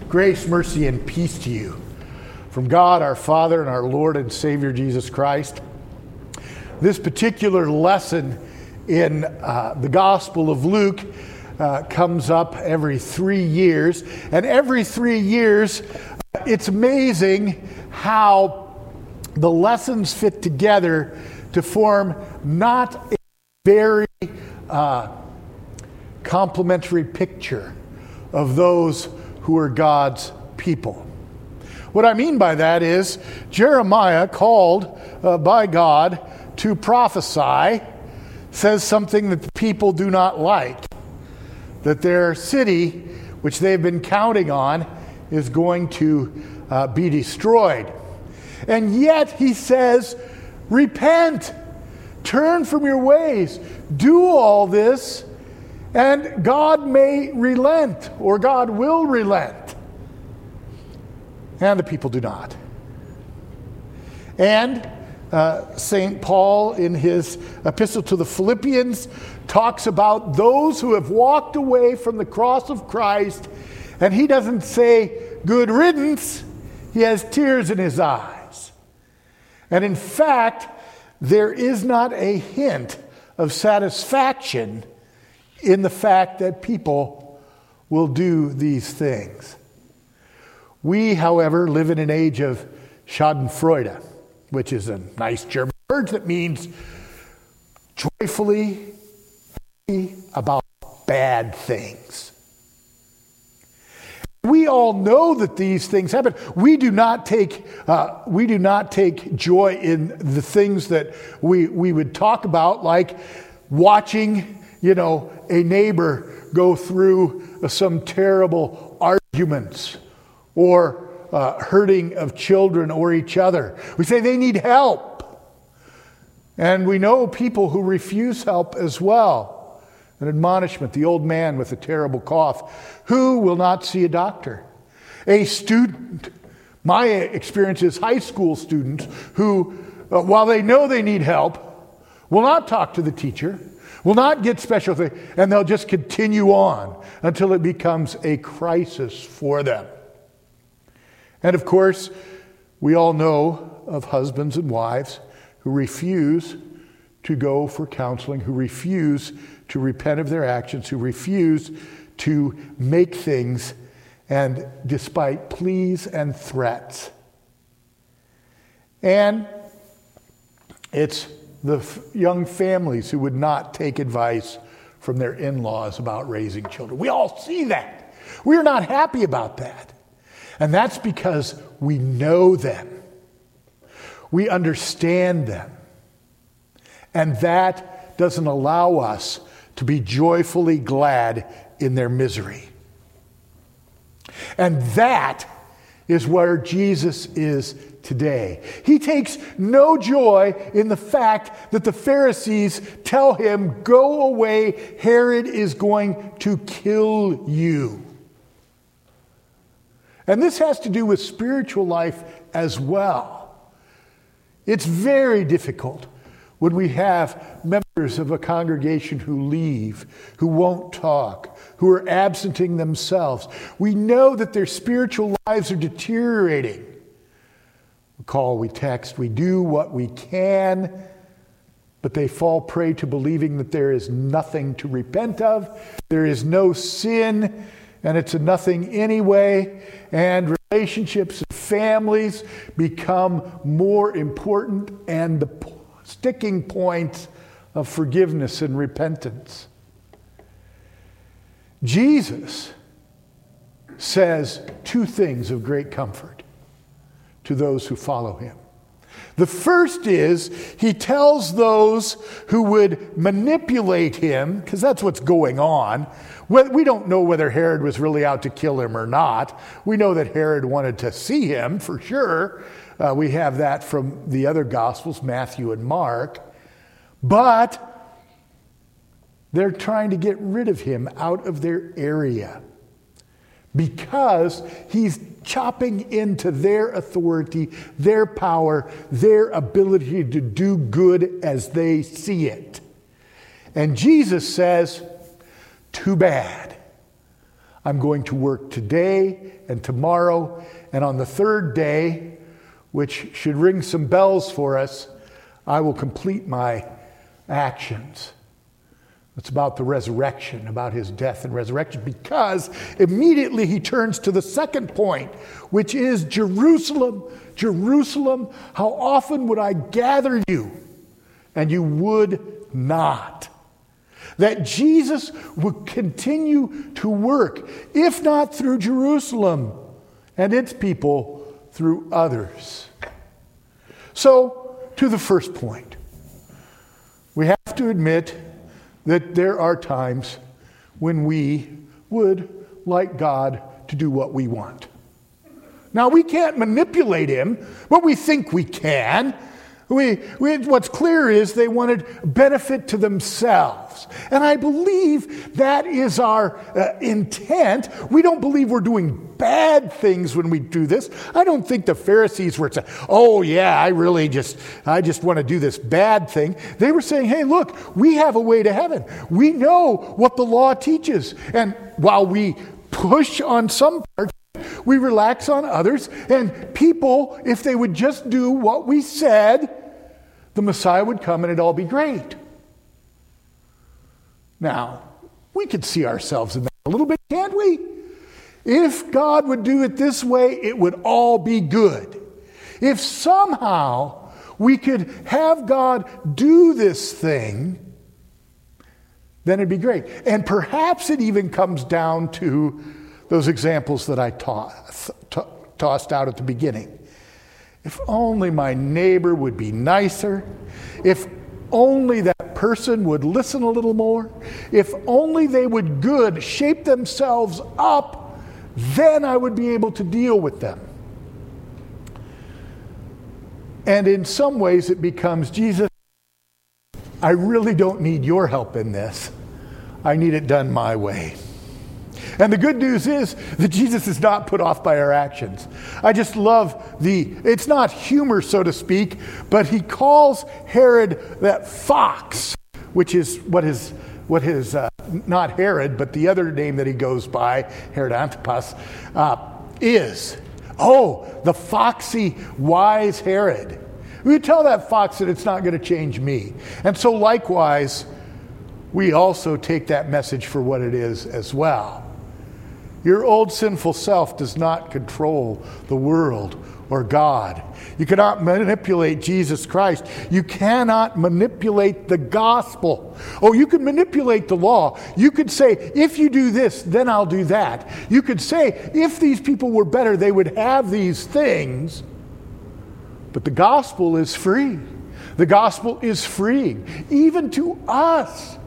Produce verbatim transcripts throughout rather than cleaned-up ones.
Grace, mercy, and peace to you from God our Father and our Lord and Savior Jesus Christ. This particular lesson in uh, the Gospel of Luke uh, comes up every three years. And every three years, uh, it's amazing how the lessons fit together to form not a very uh, complimentary picture of those who are God's people. What I mean by that is Jeremiah, called uh, by God to prophesy, says something that the people do not like, that their city, which they've been counting on, is going to uh, be destroyed. And yet he says, repent, turn from your ways, do all this, and God may relent, or God will relent. And the people do not. And uh, Saint Paul, in his epistle to the Philippians, talks about those who have walked away from the cross of Christ, and he doesn't say, good riddance, he has tears in his eyes. And in fact, there is not a hint of satisfaction in the fact that people will do these things. We, however, live in an age of Schadenfreude, which is a nice German word that means joyfully happy about bad things. We all know that these things happen. We do not take uh, we do not take joy in the things that we we would talk about, like watching, you know, a neighbor go through some terrible arguments or uh, hurting of children or each other. We say they need help. And we know people who refuse help as well. An admonishment, the old man with a terrible cough, who will not see a doctor. A student, my experience is high school students who, uh, while they know they need help, will not talk to the teacher, will not get special things, and they'll just continue on until it becomes a crisis for them. And of course, we all know of husbands and wives who refuse to go for counseling, who refuse to repent of their actions, who refuse to make things, and despite pleas and threats. And it's the f- young families who would not take advice from their in-laws about raising children. We all see that. We're not happy about that. And that's because we know them. We understand them. And that doesn't allow us to be joyfully glad in their misery. And that is where Jesus is today. He takes no joy in the fact that the Pharisees tell him, go away, Herod is going to kill you. And this has to do with spiritual life as well. It's very difficult when we have members of a congregation who leave, who won't talk, who are absenting themselves. We know that their spiritual lives are deteriorating. We call, we text, we do what we can, but they fall prey to believing that there is nothing to repent of, there is no sin, and it's a nothing anyway, and relationships and families become more important, and the sticking points of forgiveness and repentance. Jesus says two things of great comfort to those who follow him. The first is he tells those who would manipulate him, because that's what's going on. We don't know whether Herod was really out to kill him or not. We know that Herod wanted to see him for sure. Uh, we have that from the other Gospels, Matthew and Mark. But they're trying to get rid of him out of their area because he's chopping into their authority, their power, their ability to do good as they see it. And Jesus says, too bad. I'm going to work today and tomorrow, and on the third day, which should ring some bells for us, I will complete my actions. It's about the resurrection, about his death and resurrection, because immediately he turns to the second point, which is Jerusalem, Jerusalem, how often would I gather you, and you would not. That Jesus would continue to work, if not through Jerusalem and its people, through others. So, to the first point, we have to admit that there are times when we would like God to do what we want. Now, we can't manipulate him, but we think we can. We, we, what's clear is they wanted benefit to themselves. And I believe that is our uh, intent. We don't believe we're doing bad things when we do this. I don't think the Pharisees were saying, oh yeah, I really just, I just want to do this bad thing. They were saying, hey, look, we have a way to heaven. We know what the law teaches. And while we push on some parts, we relax on others, and people, if they would just do what we said, the Messiah would come and it'd all be great. Now, we could see ourselves in that a little bit, can't we? If God would do it this way, it would all be good. If somehow we could have God do this thing, then it'd be great. And perhaps it even comes down to those examples that I toss, t- tossed out at the beginning. If only my neighbor would be nicer. If only that person would listen a little more. If only they would good shape themselves up, then I would be able to deal with them. And in some ways it becomes, Jesus, I really don't need your help in this. I need it done my way. And the good news is that Jesus is not put off by our actions. I just love the, it's not humor, so to speak, but he calls Herod that fox, which is what his, what his uh, not Herod, but the other name that he goes by, Herod Antipas, uh, is. Oh, the foxy, wise Herod. We tell that fox that it's not going to change me. And so likewise, we also take that message for what it is as well. Your old sinful self does not control the world or God. You cannot manipulate Jesus Christ. You cannot manipulate the gospel. Oh, you can manipulate the law. You could say, if you do this, then I'll do that. You could say, if these people were better, they would have these things. But the gospel is free. The gospel is freeing, even to us.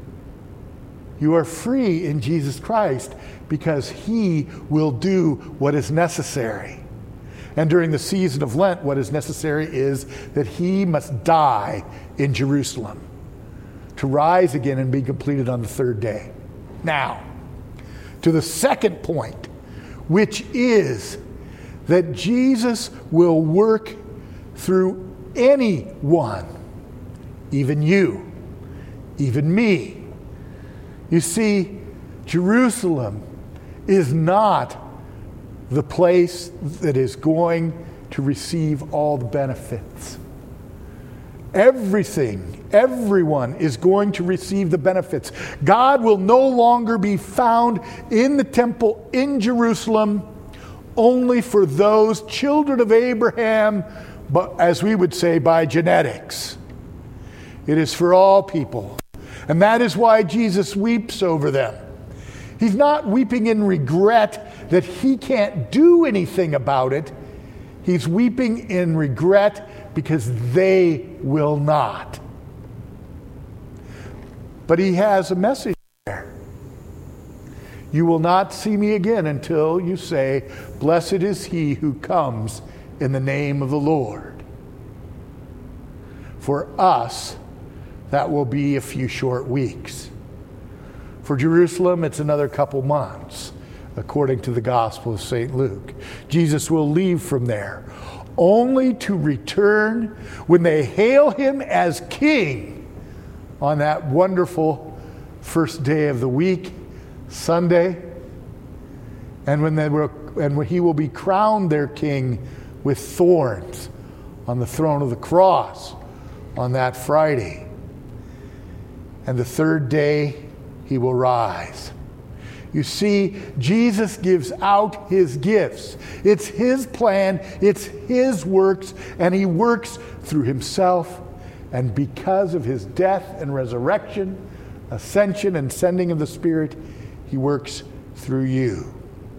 You are free in Jesus Christ because he will do what is necessary. And during the season of Lent, what is necessary is that he must die in Jerusalem to rise again and be completed on the third day. Now, to the second point, which is that Jesus will work through anyone, even you, even me. You see, Jerusalem is not the place that is going to receive all the benefits. Everything, everyone is going to receive the benefits. God will no longer be found in the temple in Jerusalem only for those children of Abraham, but as we would say, by genetics. It is for all people. And that is why Jesus weeps over them. He's not weeping in regret that he can't do anything about it. He's weeping in regret because they will not. But he has a message there. You will not see me again until you say, blessed is he who comes in the name of the Lord. For us, that will be a few short weeks. For Jerusalem, it's another couple months, according to the Gospel of Saint Luke. Jesus will leave from there, only to return when they hail him as king on that wonderful first day of the week, Sunday, And when they were, and when he will be crowned their king with thorns on the throne of the cross on that Friday. And the third day he will rise. You see, Jesus gives out his gifts. It's his plan, it's his works, and he works through himself. And because of his death and resurrection, ascension and sending of the Spirit, he works through you.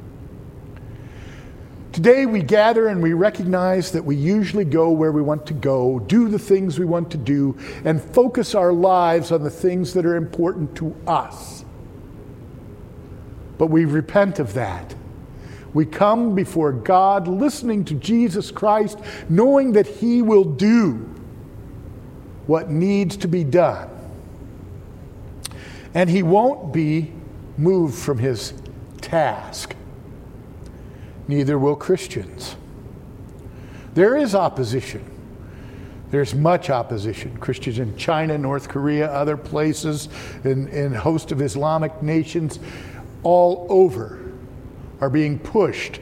Today we gather and we recognize that we usually go where we want to go, do the things we want to do, and focus our lives on the things that are important to us. But we repent of that. We come before God listening to Jesus Christ, knowing that he will do what needs to be done. And he won't be moved from his task. Neither will Christians. There is opposition. There's much opposition. Christians in China, North Korea, other places, in, in a host of Islamic nations, all over, are being pushed,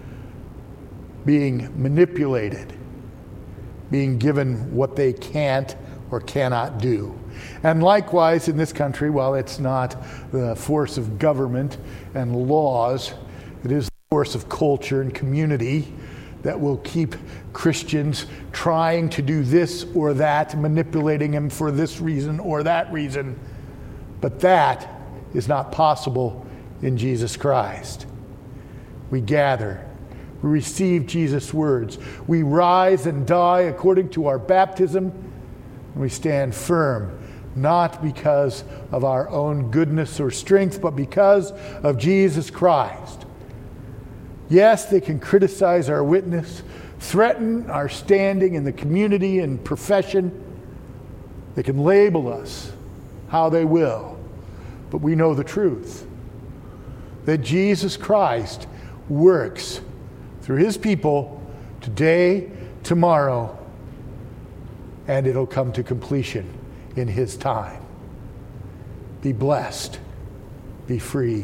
being manipulated, being given what they can't or cannot do. And likewise in this country, while it's not the force of government and laws, it is the force of culture and community that will keep Christians trying to do this or that, manipulating them for this reason or that reason. But that is not possible in Jesus Christ. We gather, we receive Jesus' words, we rise and die according to our baptism, and we stand firm, not because of our own goodness or strength, but because of Jesus Christ. Yes, they can criticize our witness, threaten our standing in the community and profession. They can label us how they will, but we know the truth. That Jesus Christ works through his people today, tomorrow, and it'll come to completion in his time. Be blessed, be free,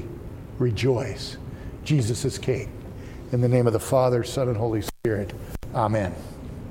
rejoice. Jesus is King. In the name of the Father, Son, and Holy Spirit. Amen.